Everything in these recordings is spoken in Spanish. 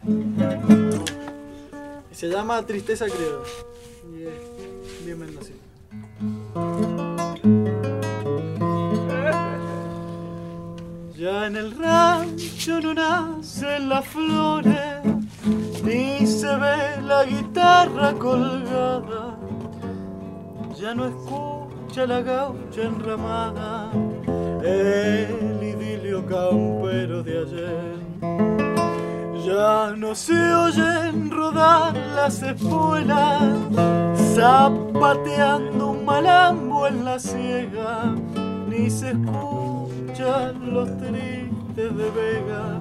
Y se llama Tristeza Criolla. Y es bien mendocino. Ya en el rancho no nacen las flores, ni se ve la guitarra colgada. Ya no escucha la gaucha enramada, el idilio campero de ayer. Ya no se oyen rodar las espuelas, zapateando un malambo en la siega, ni se escuchan los tristes de Vega,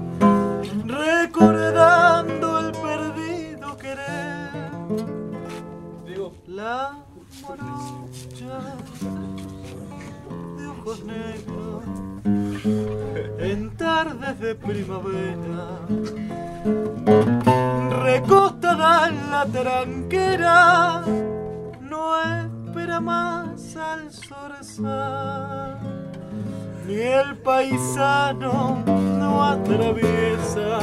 recordando el perdido querer. Digo, la morocha de ojos negros en tardes de primavera, recostada en la tranquera, no espera más al zorzal, ni el paisano no atraviesa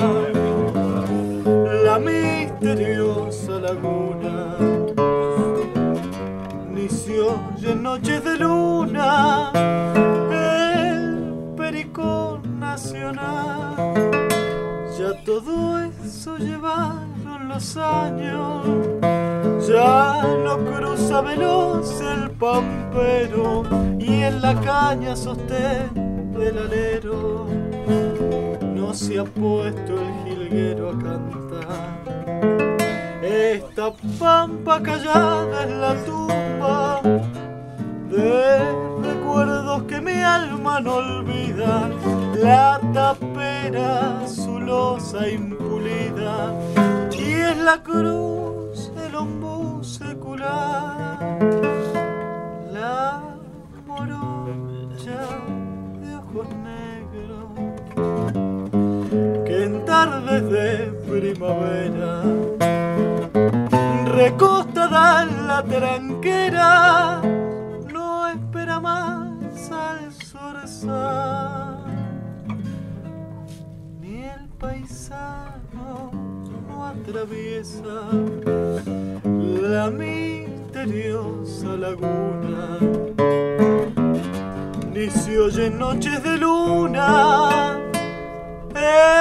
la misteriosa laguna, ni se oye en noches de luna el pericón nacional. Ya todo eso llevaron los años, ya no cruza veloz el pampero, y en la caña sostén del alero no se ha puesto el jilguero a cantar. Esta pampa callada es la tumba de recuerdos que mi alma no olvida, la tapera su losa impulida, y es la cruz del ombú secular, la morocha de ojos negros que en tardes de primavera, recostada en la tranquera, no espera más al zorzal, ni el paisano no atraviesa la misteriosa laguna, ni se oyen noches de luna